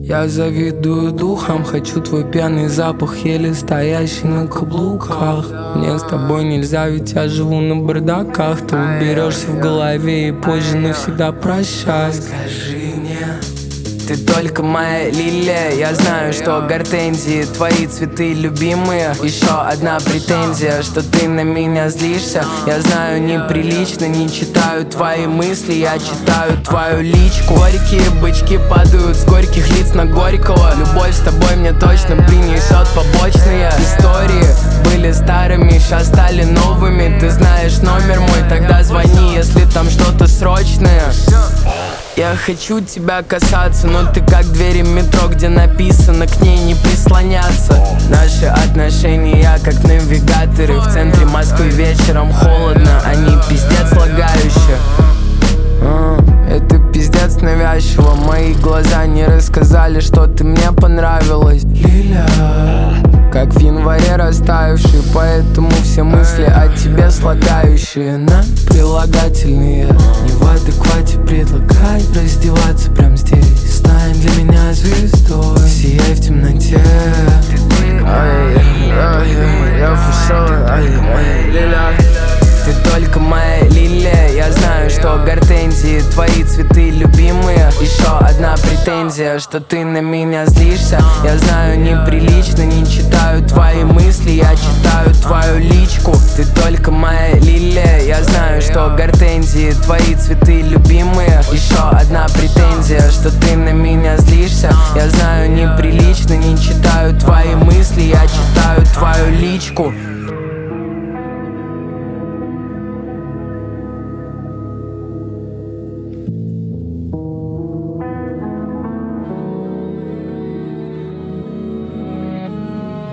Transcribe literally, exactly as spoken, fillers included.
Я завидую духом, хочу твой пьяный запах, еле стоящий на каблуках. Мне с тобой нельзя, ведь я живу на бардаках. Ты уберешься в голове и позже навсегда прощай. Скажи мне, ты только моя лилия. Я знаю, что гортензии твои цветы любимые. Еще одна претензия, что ты на меня злишься. Я знаю, неприлично, не читаю твои мысли, я читаю твою личку. Горькие бычки падают с горьких лиц на горького. Любовь с тобой мне точно принесет побочные истории. Были старыми, сейчас стали новыми. Ты знаешь номер мой, тогда звони, если там что-то срочное. Я хочу тебя касаться, но ты как двери метро, где написано к ней не прислоняться. Наши отношения как навигаторы. В центре Москвы вечером холодно, они пиздец лагающие. а, Это пиздец навязчиво. Мои глаза не рассказали, что ты мне понравилась, Лиля. Как в январе растаявший, поэтому все мысли о тебе слагающие на прилагательные. Не в адеквате, предлагай раздеваться прямо здесь. Стань для меня звездой, сияй в темноте. Ай, ай, я фушой, ай, ай, лиля. Ты только моя лилия. Я знаю, что гортензии твои цветы любимые. Еще одна претензия, что ты на меня злишься. Я знаю, неприлично, не читаю твои мысли, я читаю твою личку. Ты только моя лилия. Я знаю, что гортензии твои цветы любимые. Еще одна претензия, что ты на меня злишься. Я знаю, неприлично, не читаю твои мысли, я читаю твою личку.